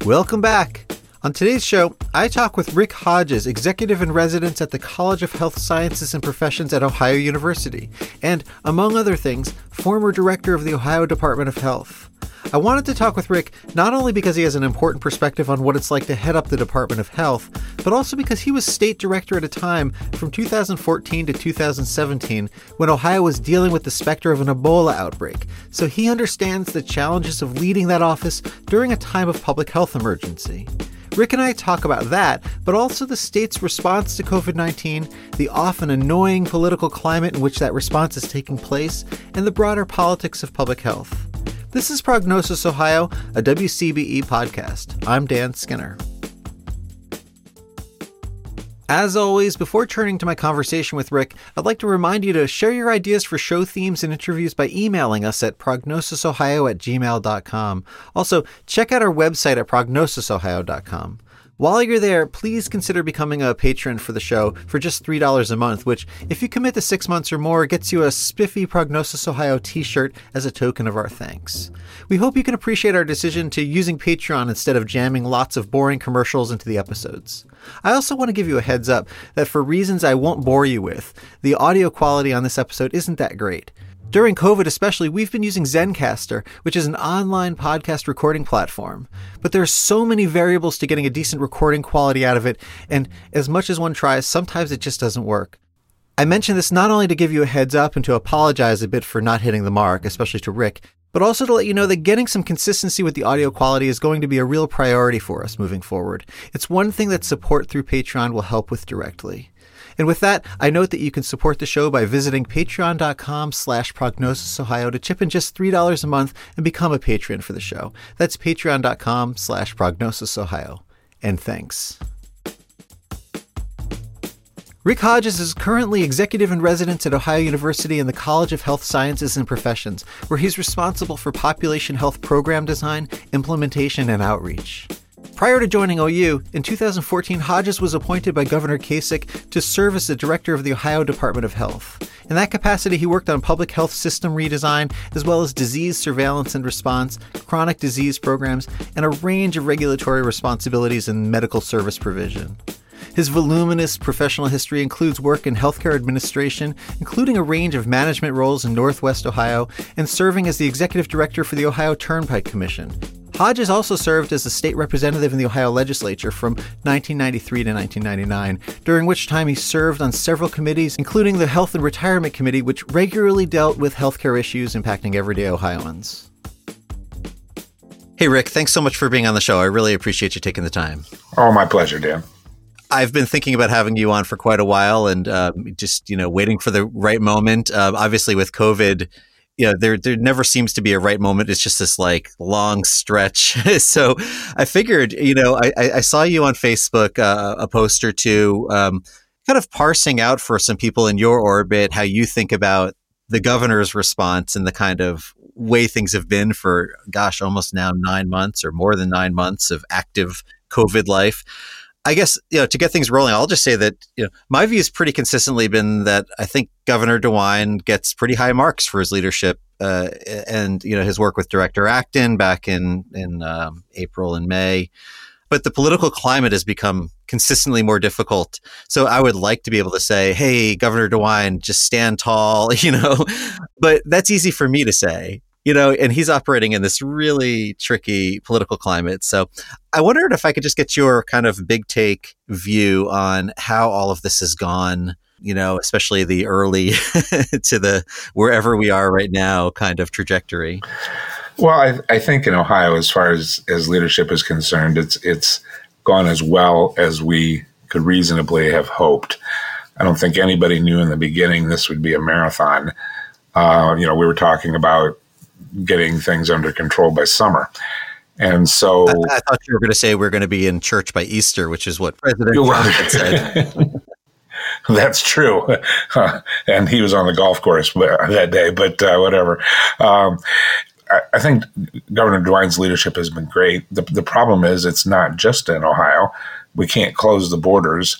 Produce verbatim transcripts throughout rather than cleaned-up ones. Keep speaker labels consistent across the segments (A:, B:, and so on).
A: Welcome back. On today's show, I talk with Rick Hodges, executive in residence at the College of Health Sciences and Professions at Ohio University, and, among other things, former director of the Ohio Department of Health. I wanted to talk with Rick not only because he has an important perspective on what it's like to head up the Department of Health, but also because he was state director at a time from two thousand fourteen to two thousand seventeen when Ohio was dealing with the specter of an Ebola outbreak, so he understands the challenges of leading that office during a time of public health emergency. Rick and I talk about that, but also the state's response to covid nineteen, the often annoying political climate in which that response is taking place, and the broader politics of public health. This is Prognosis Ohio, a W C B E podcast. I'm Dan Skinner. As always, before turning to my conversation with Rick, I'd like to remind you to share your ideas for show themes and interviews by emailing us at prognosisohio at gmail dot com. Also, check out our website at prognosis ohio dot com. While you're there, please consider becoming a patron for the show for just three dollars a month, which, if you commit to six months or more, gets you a spiffy Prognosis Ohio t-shirt as a token of our thanks. We hope you can appreciate our decision to using Patreon instead of jamming lots of boring commercials into the episodes. I also want to give you a heads up that for reasons I won't bore you with, the audio quality on this episode isn't that great. During COVID especially, we've been using Zencastr, which is an online podcast recording platform. But there are so many variables to getting a decent recording quality out of it, and as much as one tries, sometimes it just doesn't work. I mention this not only to give you a heads up and to apologize a bit for not hitting the mark, especially to Rick, but also to let you know that getting some consistency with the audio quality is going to be a real priority for us moving forward. It's one thing that support through Patreon will help with directly. And with that, I note that you can support the show by visiting patreon.com slash prognosisohio to chip in just three dollars a month and become a patron for the show. That's patreon.com slash prognosisohio. And thanks. Rick Hodges is currently executive in residence at Ohio University in the College of Health Sciences and Professions, where he's responsible for population health program design, implementation, and outreach. Prior to joining O U, in two thousand fourteen, Hodges was appointed by Governor Kasich to serve as the director of the Ohio Department of Health. In that capacity, he worked on public health system redesign, as well as disease surveillance and response, chronic disease programs, and a range of regulatory responsibilities in medical service provision. His voluminous professional history includes work in healthcare administration, including a range of management roles in Northwest Ohio, and serving as the executive director for the Ohio Turnpike Commission. Hodges also served as a state representative in the Ohio legislature from nineteen ninety-three to nineteen ninety-nine, during which time he served on several committees, including the Health and Retirement Committee, which regularly dealt with healthcare issues impacting everyday Ohioans. Hey, Rick, thanks so much for being on the show. I really appreciate you taking the time.
B: Oh, my pleasure, Dan.
A: I've been thinking about having you on for quite a while and uh, just, you know, waiting for the right moment. Uh, obviously, with COVID, you know, there there never seems to be a right moment. It's just this like long stretch. So I figured, you know, I, I saw you on Facebook, uh, a post or two, um, kind of parsing out for some people in your orbit how you think about the governor's response and the kind of way things have been for, gosh, almost now nine months or more than nine months of active COVID life. I guess, you know, to get things rolling, I'll just say that, you know, my view has pretty consistently been that I think Governor DeWine gets pretty high marks for his leadership uh, and, you know, his work with Director Acton back in, in um, April and May. But the political climate has become consistently more difficult. So I would like to be able to say, hey, Governor DeWine, just stand tall, you know, but that's easy for me to say. You know, and he's operating in this really tricky political climate. So I wondered if I could just get your kind of big take view on how all of this has gone, you know, especially the early to the wherever we are right now kind of trajectory.
B: Well, I, I think in Ohio, as far as, as leadership is concerned, it's it's gone as well as we could reasonably have hoped. I don't think anybody knew in the beginning this would be a marathon. Uh, you know, we were talking about getting things under control by summer. And so...
A: I, I thought you were going to say we're going to be in church by Easter, which is what President Trump had said.
B: That's true. Uh, and he was on the golf course that day, but uh, whatever. Um, I, I think Governor DeWine's leadership has been great. The, the problem is it's not just in Ohio. We can't close the borders.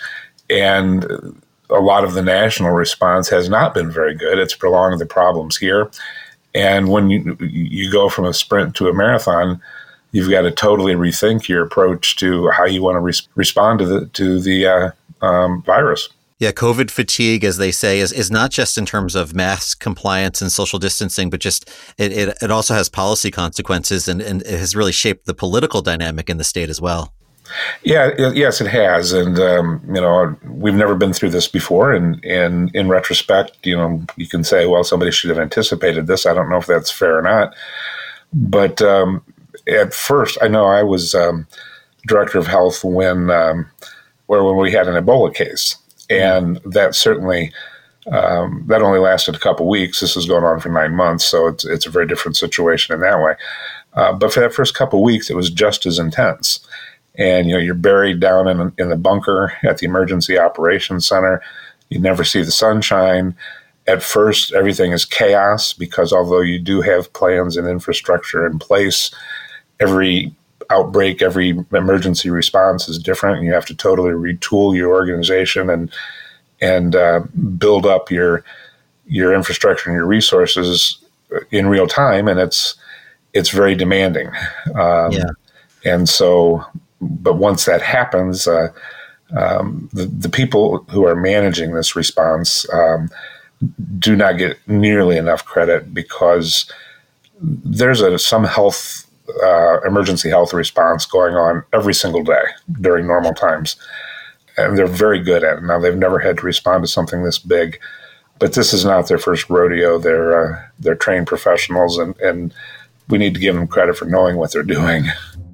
B: And a lot of the national response has not been very good. It's prolonged the problems here. And when you you go from a sprint to a marathon, you've got to totally rethink your approach to how you want to res- respond to the to the uh, um, virus.
A: Yeah, COVID fatigue, as they say, is, is not just in terms of mask compliance and social distancing, but just it, it, it also has policy consequences, and, and it has really shaped the political dynamic in the state as well.
B: Yeah, it, yes, it has. And, um, you know, we've never been through this before. And, and in retrospect, you know, you can say, well, somebody should have anticipated this. I don't know if that's fair or not. But um, at first, I know I was um, director of health when, um, where when we had an Ebola case. And that certainly, um, that only lasted a couple weeks. This has gone on for nine months. So it's, it's a very different situation in that way. Uh, but for that first couple of weeks, it was just as intense. And, you know, you're buried down in, in the bunker at the Emergency Operations Center. You never see the sunshine. At first, everything is chaos because although you do have plans and infrastructure in place, every outbreak, every emergency response is different. And you have to totally retool your organization and and uh, build up your your infrastructure and your resources in real time. And it's it's very demanding. Um,
A: yeah.
B: And so... But once that happens, uh, um, the, the people who are managing this response um, do not get nearly enough credit because there's a, some health, uh, emergency health response going on every single day during normal times. And they're very good at it. Now, they've never had to respond to something this big, but this is not their first rodeo. They're, uh, they're trained professionals, and, and we need to give them credit for knowing what they're doing.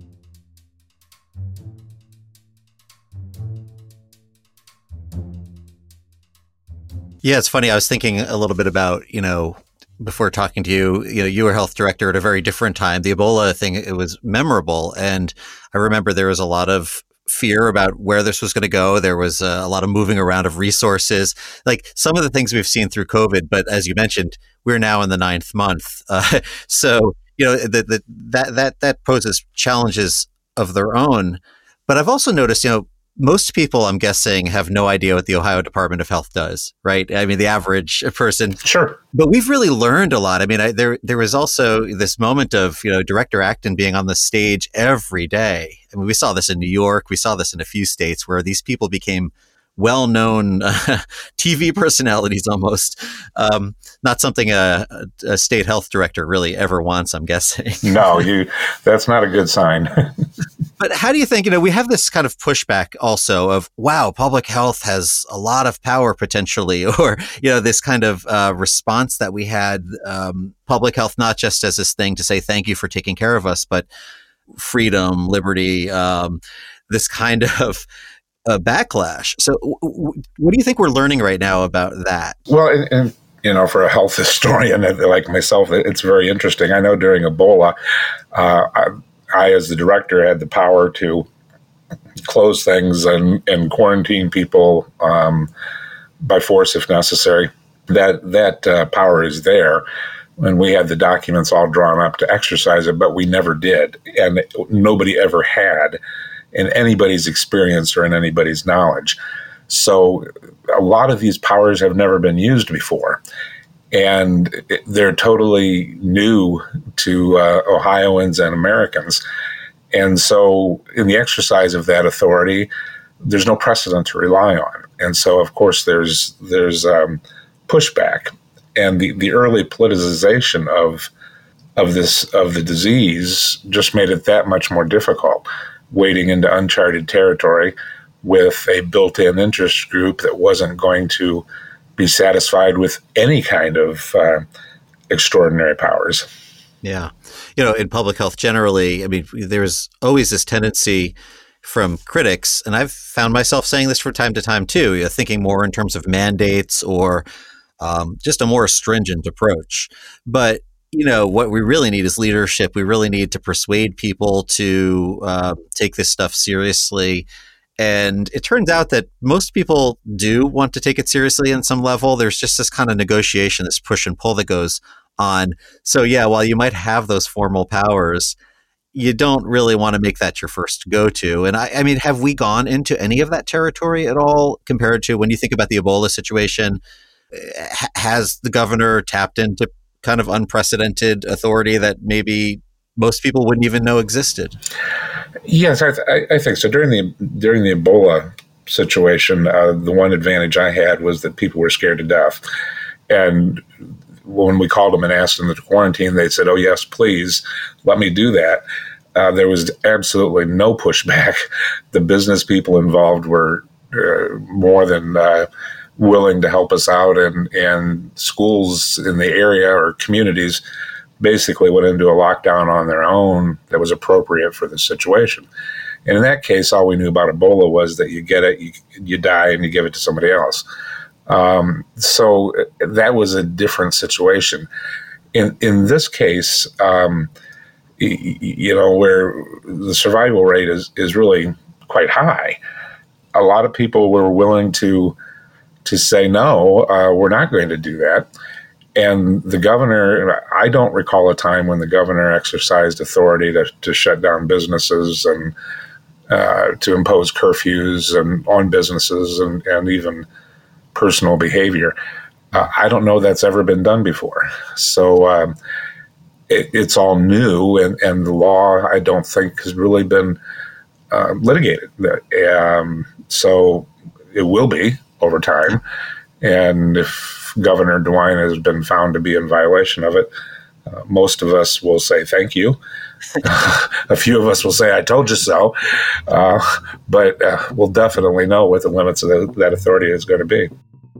A: Yeah, it's funny. I was thinking a little bit about, you know, before talking to you, you know, you were health director at a very different time. The Ebola thing, it was memorable. And I remember there was a lot of fear about where this was going to go. There was a, a lot of moving around of resources, like some of the things we've seen through COVID. But as you mentioned, we're now in the ninth month. Uh, so, you know, the, the, that, that, that poses challenges of their own. But I've also noticed, you know, most people, I'm guessing, have no idea what the Ohio Department of Health does, right? I mean, the average person.
B: Sure.
A: But we've really learned a lot. I mean, I, there there was also this moment of, you know, Director Acton being on the stage every day. I mean, we saw this in New York. We saw this in a few states where these people became well-known uh, T V personalities almost. Um, not something a, a state health director really ever wants, I'm guessing.
B: No, you. That's not a good sign.
A: But how do you think, you know, we have this kind of pushback also of, wow, public health has a lot of power potentially, or, you know, this kind of uh, response that we had, um, public health, not just as this thing to say, thank you for taking care of us, but freedom, liberty, um, this kind of uh, backlash. So w- w- what do you think we're learning right now about that?
B: Well, and, and you know, for a health historian like myself, it's very interesting. I know during Ebola, uh, I, I, as the director, had the power to close things and, and quarantine people um, by force if necessary. That that uh, power is there, and we had the documents all drawn up to exercise it, but we never did, and nobody ever had in anybody's experience or in anybody's knowledge. So a lot of these powers have never been used before, and they're totally new to uh, Ohioans and Americans. And so in the exercise of that authority, there's no precedent to rely on. And so, of course, there's there's um, pushback. And the, the early politicization of of this of the disease just made it that much more difficult, wading into uncharted territory with a built-in interest group that wasn't going to be satisfied with any kind of uh, extraordinary powers.
A: Yeah. You know, in public health generally, I mean, there's always this tendency from critics, and I've found myself saying this from time to time too, you know, thinking more in terms of mandates or um, just a more stringent approach. But, you know, what we really need is leadership. We really need to persuade people to uh, take this stuff seriously. And it turns out that most people do want to take it seriously on some level. There's just this kind of negotiation, this push and pull that goes on. So yeah, while you might have those formal powers, you don't really want to make that your first go-to. And I, I mean, have we gone into any of that territory at all compared to when you think about the Ebola situation? Has the governor tapped into kind of unprecedented authority that maybe most people wouldn't even know existed.
B: Yes, I, th- I think so. During the during the Ebola situation, uh, the one advantage I had was that people were scared to death. And when we called them and asked them to quarantine, they said, "Oh, yes, please, let me do that." Uh, there was absolutely no pushback. The business people involved were uh, more than uh, willing to help us out, and, and schools in the area or communities basically went into a lockdown on their own that was appropriate for the situation. And in that case, all we knew about Ebola was that you get it, you, you die, and you give it to somebody else. Um, so that was a different situation. In in this case, um, y- you know, where the survival rate is, is really quite high, a lot of people were willing to to say, no, uh, we're not going to do that. And the governor, I don't recall a time when the governor exercised authority to, to shut down businesses and uh, to impose curfews and on businesses and, and even personal behavior. Uh, I don't know that's ever been done before. So um, it, it's all new, and, and the law, I don't think, has really been uh, litigated. Um, so it will be over time. And if Governor DeWine has been found to be in violation of it, uh, most of us will say thank you. A few of us will say, I told you so. Uh, but uh, we'll definitely know what the limits of the, that authority is going to be.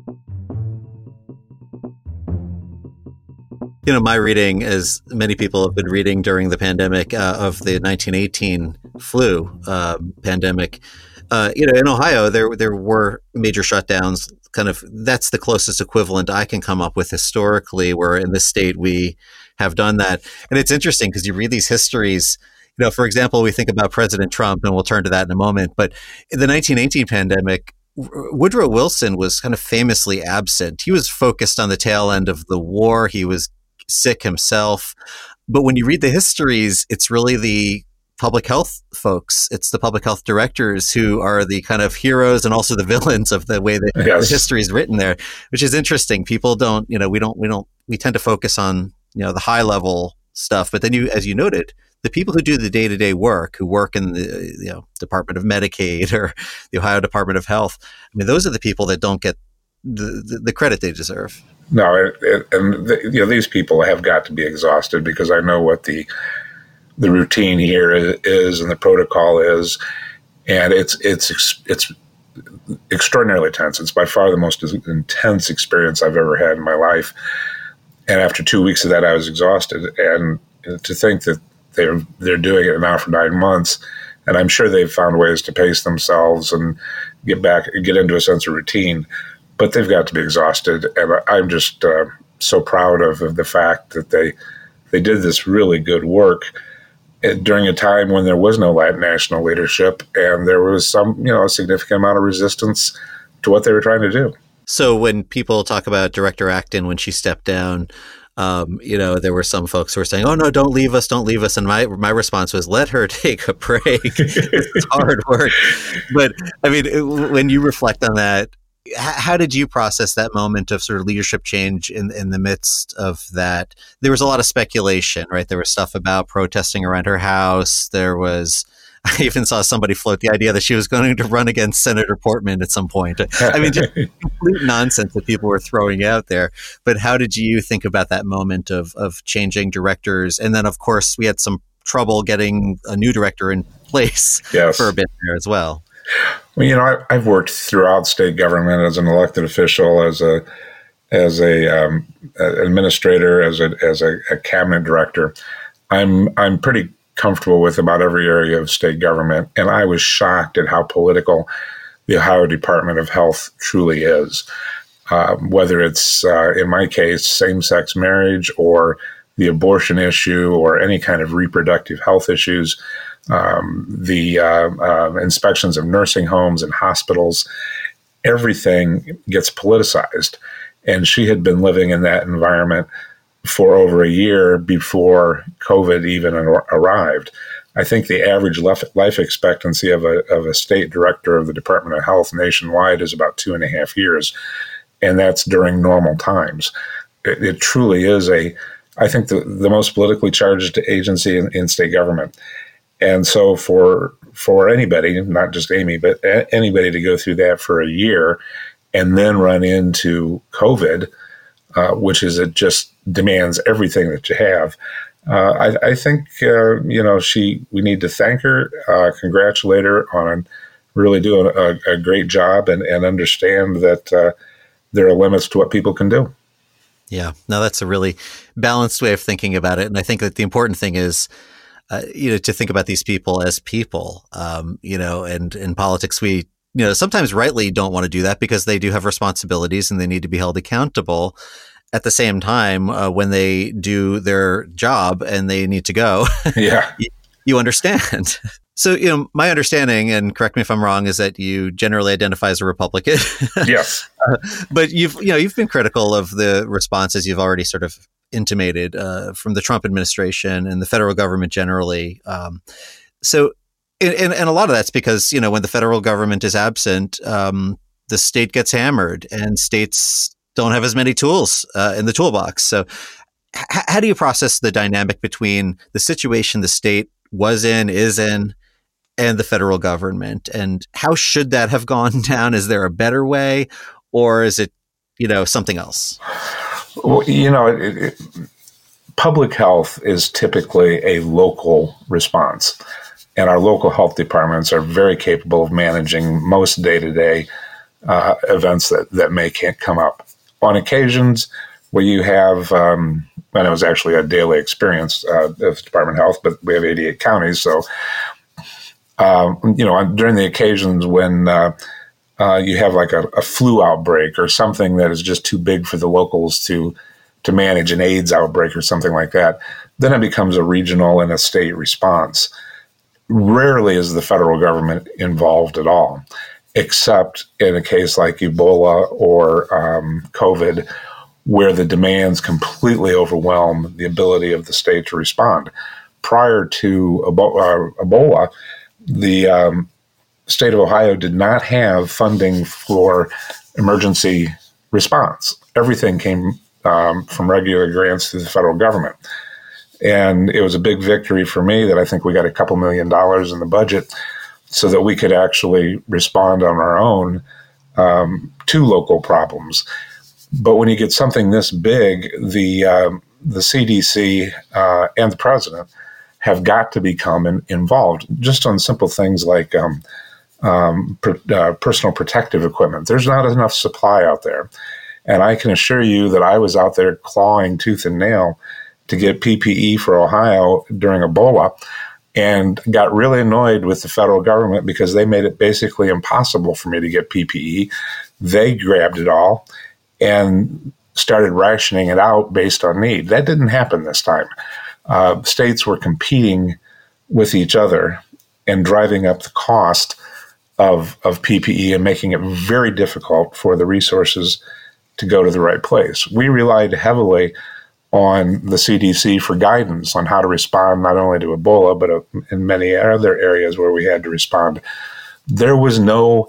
A: You know, my reading, as many people have been reading during the pandemic uh, of the nineteen eighteen flu uh, pandemic, uh, you know, in Ohio, there there were major shutdowns. Kind of, that's the closest equivalent I can come up with historically, where in this state we have done that. And it's interesting because you read these histories. You know, for example, we think about President Trump, and we'll turn to that in a moment. But in the nineteen eighteen pandemic, Woodrow Wilson was kind of famously absent. He was focused on the tail end of the war. He was sick himself. But when you read the histories, it's really the public health folks, it's the public health directors who are the kind of heroes and also the villains of the way that
B: Yes.
A: the history is written there, which is interesting. People don't, you know, we don't, we don't, we tend to focus on, you know, the high level stuff. But then you, as you noted, the people who do the day-to-day work, who work in the, you know, Department of Medicaid or the Ohio Department of Health, I mean, those are the people that don't get the, the, the credit they deserve.
B: No, it, it, and the, you know, these people have got to be exhausted, because I know what the the routine here is and the protocol is, and it's it's it's extraordinarily tense. It's by far the most intense experience I've ever had in my life. And after two weeks of that, I was exhausted. And to think that they're they're doing it now for nine months, and I'm sure they've found ways to pace themselves and get back, get into a sense of routine. But they've got to be exhausted, and I'm just uh, so proud of, of the fact that they they did this really good work during a time when there was no national leadership, and there was some, you know, a significant amount of resistance to what they were trying to do.
A: So when people talk about Director Acton when she stepped down, um, you know, there were some folks who were saying, "Oh no, don't leave us, don't leave us." And my my response was, "Let her take a break. It's hard work." But I mean, when you reflect on that, how did you process that moment of sort of leadership change in in the midst of that? There was a lot of speculation, right? There was stuff about protesting around her house. There was, I even saw somebody float the idea that she was going to run against Senator Portman at some point. I mean, just complete nonsense that people were throwing out there. But how did you think about that moment of of changing directors? And then, of course, we had some trouble getting a new director in place
B: Yes.
A: for a bit there as well.
B: Well, you know, I, I've worked throughout state government as an elected official, as a as a um, administrator, as a as a, a cabinet director. I'm I'm pretty comfortable with about every area of state government, and I was shocked at how political the Ohio Department of Health truly is. Um, whether it's uh, in my case same-sex marriage or the abortion issue or any kind of reproductive health issues. Um, the uh, uh, inspections of nursing homes and hospitals, everything gets politicized. And she had been living in that environment for over a year before COVID even ar- arrived. I think the average life, life expectancy of a, of a state director of the Department of Health nationwide is about two and a half years. And that's during normal times. It, it truly is a I think, the, the most politically charged agency in, in state government. And so for for anybody, not just Amy, but a- anybody to go through that for a year and then run into COVID, uh, which is it just demands everything that you have. Uh, I, I think, uh, you know, she, we need to thank her, uh, congratulate her on really doing a, a great job, and, and understand that uh, there are limits to what people can do.
A: Yeah, no, that's a really balanced way of thinking about it. And I think that the important thing is, uh, you know, to think about these people as people, um, you know, and in politics, we, you know, sometimes rightly don't want to do that because they do have responsibilities and they need to be held accountable. At the same time, uh, when they do their job and they need to go,
B: yeah,
A: you, you understand. So, you know, my understanding, and correct me if I'm wrong, is that you generally identify as a Republican.
B: Yes.
A: uh, but you've, you know, you've been critical of the responses you've already sort of intimated uh, from the Trump administration and the federal government generally. Um, so, and, and a lot of that's because, you know, when the federal government is absent, um, the state gets hammered, and states don't have as many tools uh, in the toolbox. So h- how do you process the dynamic between the situation the state was in, is in, and the federal government? And how should that have gone down? Is there a better way, or is it, you know, something else?
B: Well, you know, it, it, public health is typically a local response, and our local health departments are very capable of managing most day-to-day uh, events that, that may can't come up. On occasions where you have, um, and it was actually a daily experience uh, of the Department of Health, but we have eighty-eight counties, so um, you know, during the occasions when uh, uh, you have like a, a flu outbreak or something that is just too big for the locals to to manage, an AIDS outbreak or something like that, then it becomes a regional and a state response. Rarely is the federal government involved at all, except in a case like Ebola or um, COVID, where the demands completely overwhelm the ability of the state to respond. Prior to Ebo- uh, Ebola, the um, state of Ohio did not have funding for emergency response. Everything came um, from regular grants to the federal government. And it was a big victory for me that I think we got a couple million dollars in the budget so that we could actually respond on our own um, to local problems. But when you get something this big, the um, the C D C uh, and the president have got to become in, involved, just on simple things like um, um, per, uh, personal protective equipment. There's not enough supply out there. And I can assure you that I was out there clawing tooth and nail to get P P E for Ohio during Ebola, and got really annoyed with the federal government because they made it basically impossible for me to get P P E. They grabbed it all and started rationing it out based on need. That didn't happen this time. Uh, states were competing with each other and driving up the cost of, of P P E and making it very difficult for the resources to go to the right place. We relied heavily on the C D C for guidance on how to respond not only to Ebola, but uh, in many other areas where we had to respond. There was no,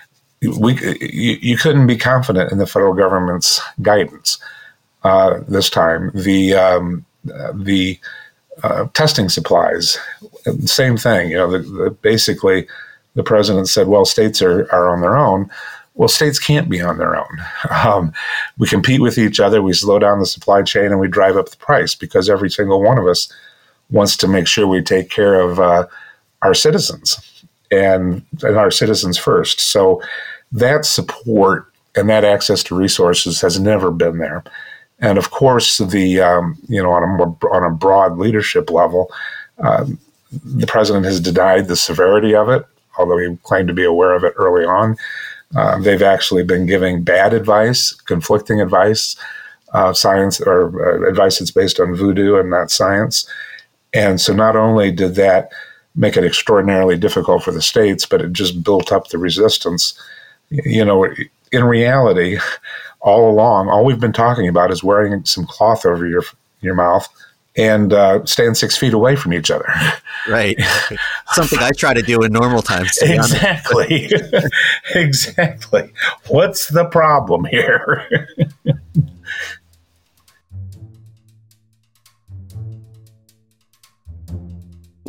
B: we you, you couldn't be confident in the federal government's guidance uh, this time. The um, uh, the uh, testing supplies, same thing. You know, the, the, basically the president said, "Well, states are are on their own." Well, states can't be on their own. Um, we compete with each other. We slow down the supply chain and we drive up the price because every single one of us wants to make sure we take care of uh, our citizens and, and our citizens first. So that support and that access to resources has never been there. And of course, the um, you know on a more, on a broad leadership level, um, the president has denied the severity of it, although he claimed to be aware of it early on. Uh, they've actually been giving bad advice, conflicting advice, uh, science or uh, advice that's based on voodoo and not science. And so not only did that make it extraordinarily difficult for the states, but it just built up the resistance. You know, in reality, all along, all we've been talking about is wearing some cloth over your your mouth and uh, staying six feet away from each other.
A: Right. Something I try to do in normal times.
B: Exactly. Exactly. What's the problem here?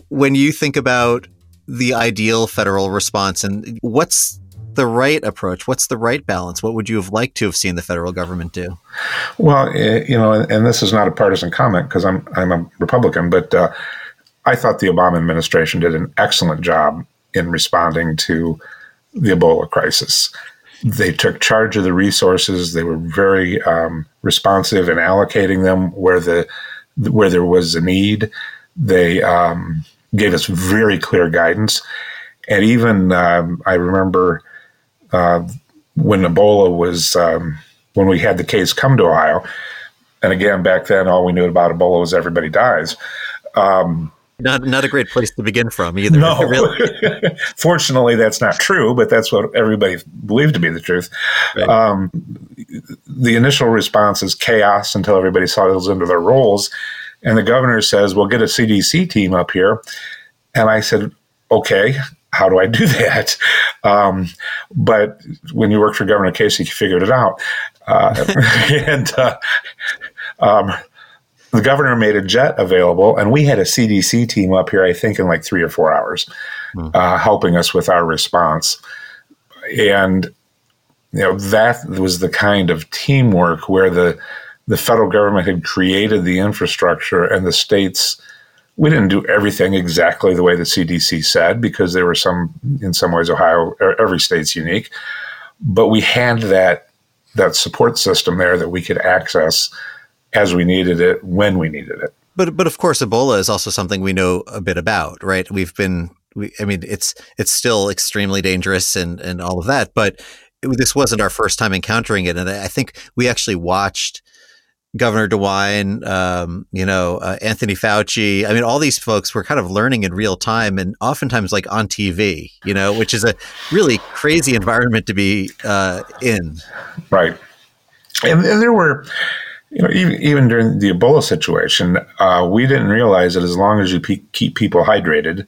A: when you think about the ideal federal response, and what's the right approach? What's the right balance? What would you have liked to have seen the federal government do?
B: Well, you know, and this is not a partisan comment because I'm I'm a Republican, but uh, I thought the Obama administration did an excellent job in responding to the Ebola crisis. They took charge of the resources. They were very um, responsive in allocating them where the where there was a need. They um, gave us very clear guidance, and even um, I remember. Uh, when Ebola was, um, when we had the case come to Ohio, and again, back then, all we knew about Ebola was everybody dies. Um,
A: not not a great place to begin from either.
B: No,
A: really.
B: Fortunately, that's not true, but that's what everybody believed to be the truth. Right. Um, the initial response is chaos until everybody settles into their roles. And the governor says, well, get a C D C team up here. And I said, okay. How do I do that? Um, but when you worked for Governor Casey, you figured it out. Uh, and uh, um, the governor made a jet available, and we had a C D C team up here, I think, in like three or four hours, mm. uh, helping us with our response. And you know that was the kind of teamwork where the the federal government had created the infrastructure, and the states. We didn't do everything exactly the way the C D C said because there were some, in some ways, Ohio, every state's unique, but we had that that support system there that we could access as we needed it, when we needed it.
A: But but of course, Ebola is also something we know a bit about, right? We've been, we, I mean, it's it's still extremely dangerous and and all of that, but it, this wasn't our first time encountering it, and I think we actually watched Governor DeWine, um, you know, uh, Anthony Fauci. I mean, all these folks were kind of learning in real time and oftentimes like on T V, you know, which is a really crazy environment to be uh, in.
B: Right. And, and there were, you know, even, even during the Ebola situation, uh, we didn't realize that as long as you pe- keep people hydrated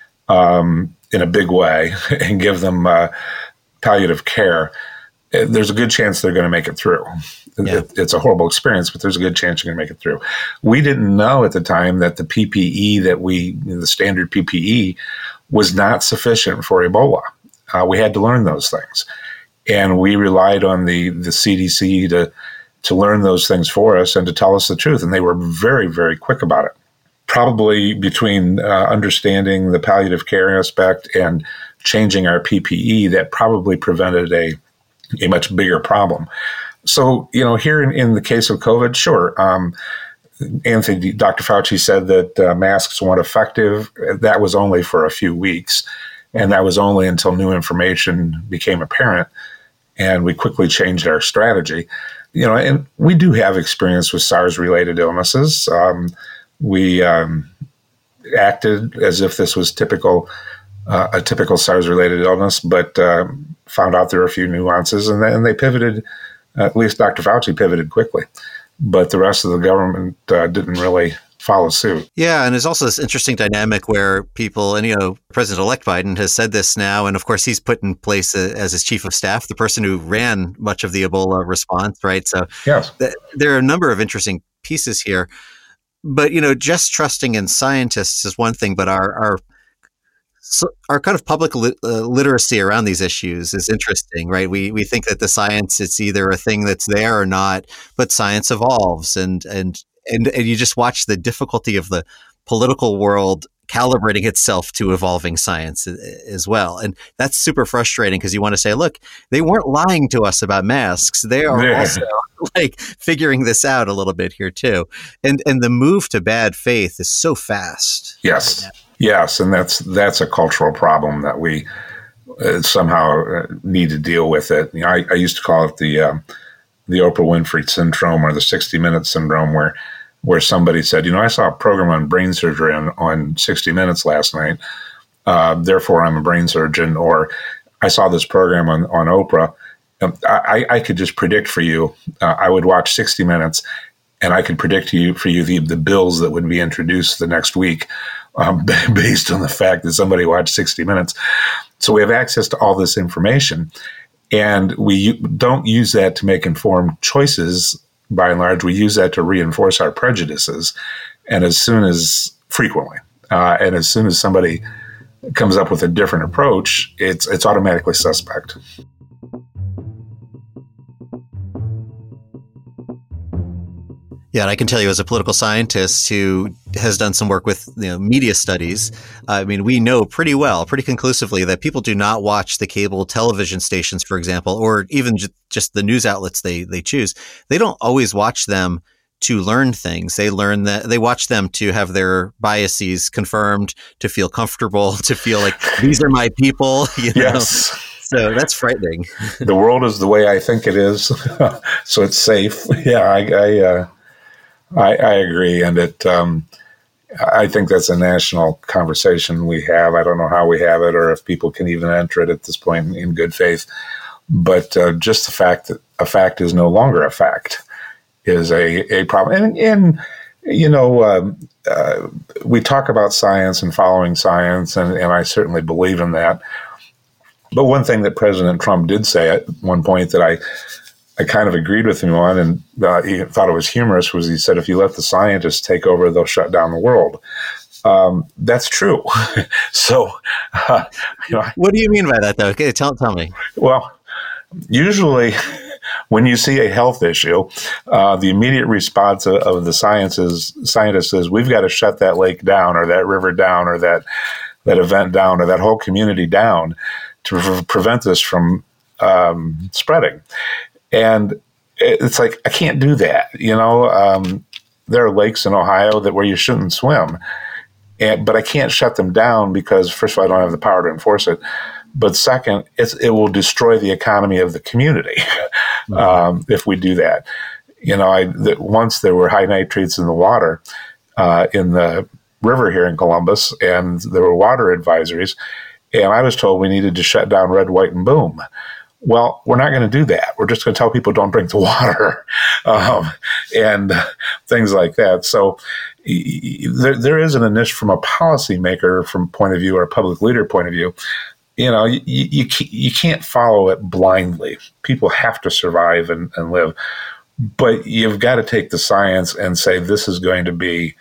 B: um, in a big way and give them uh, palliative care, there's a good chance they're going to make it through. Yeah. It, it's a horrible experience, but there's a good chance you're going to make it through. We didn't know at the time that the P P E that we, the standard P P E, was not sufficient for Ebola. Uh, we had to learn those things. And we relied on the, the C D C to, to learn those things for us and to tell us the truth. And they were very, very quick about it. Probably between uh, understanding the palliative care aspect and changing our P P E, that probably prevented a, a much bigger problem. So, you know, here in, in the case of COVID, sure, um, Anthony, Doctor Fauci said that uh, masks weren't effective. That was only for a few weeks, and that was only until new information became apparent, and we quickly changed our strategy. You know, and we do have experience with SARS-related illnesses. Um, we um, acted as if this was typical, uh, a typical SARS-related illness, but uh, found out there were a few nuances, and then they pivoted. At least Doctor Fauci pivoted quickly, but the rest of the government uh, didn't really follow suit.
A: Yeah, and there's also this interesting dynamic where people, and you know, President-elect Biden has said this now, and of course he's put in place a, as his chief of staff, the person who ran much of the Ebola response, right? So
B: yes.
A: th- there are a number of interesting pieces here, but you know, just trusting in scientists is one thing, but our our So our kind of public li- uh, literacy around these issues is interesting, right? We we think that the science, it's either a thing that's there or not, but science evolves, and and and, and you just watch the difficulty of the political world calibrating itself to evolving science as well. And that's super frustrating because you want to say, look, they weren't lying to us about masks. They are yeah. also like figuring this out a little bit here too. And and the move to bad faith is so fast.
B: Yes. Right, yes. And that's that's a cultural problem that we uh, somehow need to deal with it. You know, I, I used to call it the um, the Oprah Winfrey syndrome or the sixty minute syndrome, where where somebody said, you know, I saw a program on brain surgery on, on sixty minutes last night, uh, therefore I'm a brain surgeon, or I saw this program on, on Oprah. Um, I, I could just predict for you, uh, I would watch sixty minutes and I could predict to you for you the, the bills that would be introduced the next week um, based on the fact that somebody watched sixty minutes. So we have access to all this information, and we don't use that to make informed choices. By and large, we use that to reinforce our prejudices, and as soon as frequently, Uh, and as soon as somebody comes up with a different approach, it's it's automatically suspect.
A: Yeah, and I can tell you as a political scientist who has done some work with you know, media studies, I mean, we know pretty well, pretty conclusively that people do not watch the cable television stations, for example, or even ju- just the news outlets they, they choose. They don't always watch them to learn things. They learn that they watch them to have their biases confirmed, to feel comfortable, to feel like these are my people. You know?
B: Yes.
A: So that's frightening.
B: The world is the way I think it is, so it's safe. Yeah, I I, uh, I, I agree, and it. Um, I think that's a national conversation we have. I don't know how we have it, or if people can even enter it at this point in, in good faith. But uh, just the fact that a fact is no longer a fact is a, a problem. And, and you know, um, uh, we talk about science and following science, and, and I certainly believe in that. But one thing that President Trump did say at one point that I I kind of agreed with him on, and uh, he thought it was humorous, was he said, if you let the scientists take over, they'll shut down the world. Um, that's true. so, uh, you know,
A: what do you mean by that, though? Okay, tell, tell me.
B: Well, usually when you see a health issue, uh, the immediate response of, of the sciences, scientists is, we've got to shut that lake down, or that river down, or that, that event down, or that whole community down to pre- prevent this from um, spreading. And it's like, I can't do that. You know, um, there are lakes in Ohio that where you shouldn't swim, and, but I can't shut them down because, first of all, I don't have the power to enforce it. But second, it's, it will destroy the economy of the community mm-hmm. um, if we do that. You know, I that once there were high nitrates in the water uh, in the river here in Columbus, and there were water advisories, and I was told we needed to shut down Red, White, and Boom. Well, we're not going to do that. We're just going to tell people don't drink the water um, and things like that. So y- there, there is an initiative from a policymaker from point of view, or a public leader point of view. You know, you, you, you can't follow it blindly. People have to survive and, and live. But you've got to take the science and say this is going to be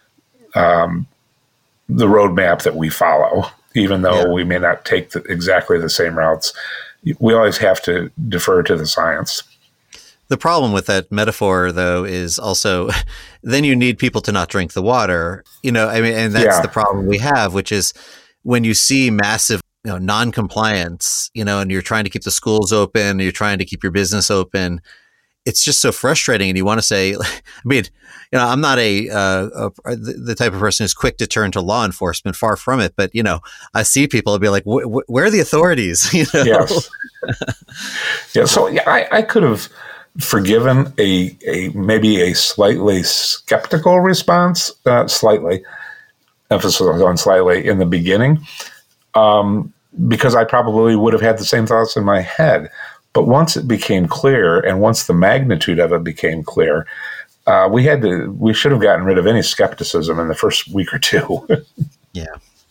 B: um, the roadmap that we follow, even though yeah. we may not take the, exactly the same routes. We always have to defer to the science.
A: The problem with that metaphor, though, is also then you need people to not drink the water. You know, I mean, and that's yeah. the problem we have, which is when you see massive you know, non-compliance, you know, and you're trying to keep the schools open, you're trying to keep your business open. It's just so frustrating. And you want to say, I mean, you know, I'm not a, uh, a the type of person who's quick to turn to law enforcement, far from it. But, you know, I see people and be like, where are the authorities? You know?
B: Yes. yeah. So yeah, I, I could have forgiven a, a, maybe a slightly skeptical response, uh, slightly, emphasis on slightly in the beginning, um, because I probably would have had the same thoughts in my head. But once it became clear, and once the magnitude of it became clear, uh, we had to. We should have gotten rid of any skepticism in the first week or two.
A: yeah.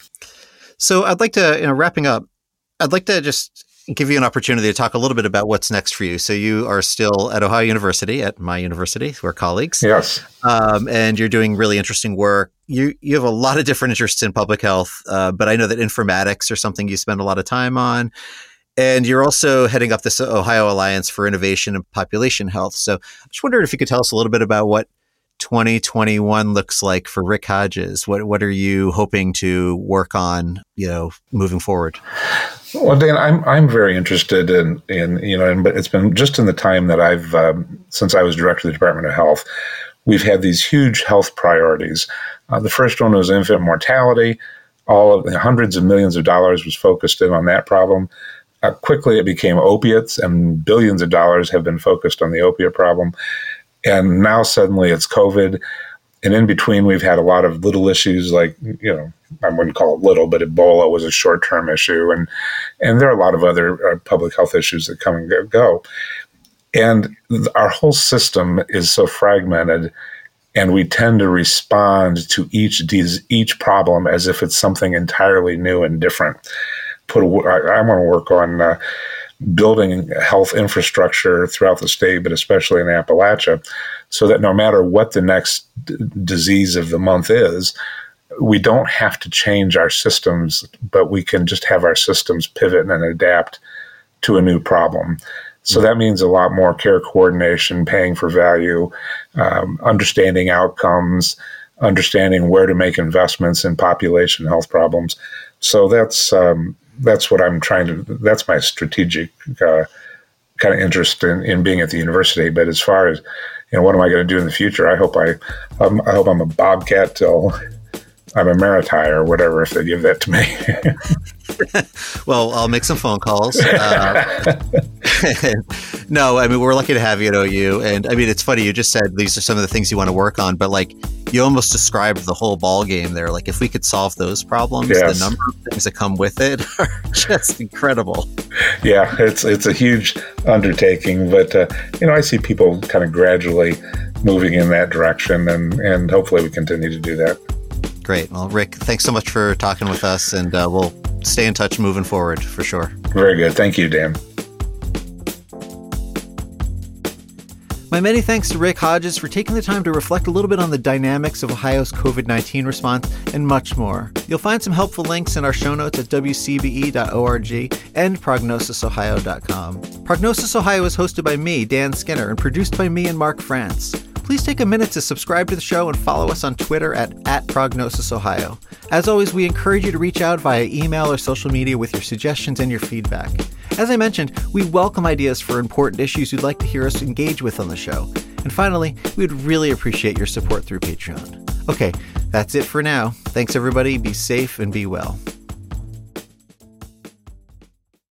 A: So I'd like to, you know, wrapping up, I'd like to just give you an opportunity to talk a little bit about what's next for you. So you are still at Ohio University, at my university. We're colleagues.
B: Yes.
A: Um, and you're doing really interesting work. You you have a lot of different interests in public health, uh, but I know that informatics are something you spend a lot of time on. And you're also heading up this Ohio Alliance for Innovation and Population Health. So I just wondered if you could tell us a little bit about what twenty twenty-one looks like for Rick Hodges. What what are you hoping to work on, you know, moving forward?
B: Well, Dan, I'm I'm very interested in in you know, and it's been just in the time that I've um, since I was director of the Department of Health, we've had these huge health priorities. Uh, the first one was infant mortality. All of the hundreds of millions of dollars was focused in on that problem. Uh, quickly, it became opiates, and billions of dollars have been focused on the opiate problem. And now suddenly it's COVID. And in between, we've had a lot of little issues like, you know, I wouldn't call it little, but Ebola was a short-term issue. And and there are a lot of other uh, public health issues that come and go. And th- our whole system is so fragmented, and we tend to respond to each each problem as if it's something entirely new and different. Put a, I, I want to work on uh, building health infrastructure throughout the state, but especially in Appalachia, so that no matter what the next d- disease of the month is, we don't have to change our systems, but we can just have our systems pivot and adapt to a new problem. So that means a lot more care coordination, paying for value, um, understanding outcomes, understanding where to make investments in population health problems. So that's um, that's what I'm trying to. That's my strategic uh, kind of interest in, in being at the university. But as far as, you know, what am I going to do in the future? I hope I um, I hope I'm a Bobcat till I'm a Maritire or whatever, if they give that to me.
A: Well, I'll make some phone calls. Uh, no, I mean, we're lucky to have you at O U. And I mean, it's funny, you just said these are some of the things you want to work on, but like you almost described the whole ball game there. Like if we could solve those problems, yes. The number of things that come with it are just incredible.
B: Yeah, it's it's a huge undertaking, but uh, you know, I see people kind of gradually moving in that direction, and, and hopefully we continue to do that.
A: Great. Well, Rick, thanks so much for talking with us, and uh, we'll stay in touch moving forward for sure.
B: Very good. Thank you, Dan.
A: My many thanks to Rick Hodges for taking the time to reflect a little bit on the dynamics of Ohio's covid nineteen response and much more. You'll find some helpful links in our show notes at w c b e dot org and prognosis ohio dot com. Prognosis Ohio is hosted by me, Dan Skinner, and produced by me and Mark France. Please take a minute to subscribe to the show and follow us on Twitter at, at Prognosis Ohio. As always, we encourage you to reach out via email or social media with your suggestions and your feedback. As I mentioned, we welcome ideas for important issues you'd like to hear us engage with on the show. And finally, we'd really appreciate your support through Patreon. Okay, that's it for now. Thanks, everybody. Be safe and be well.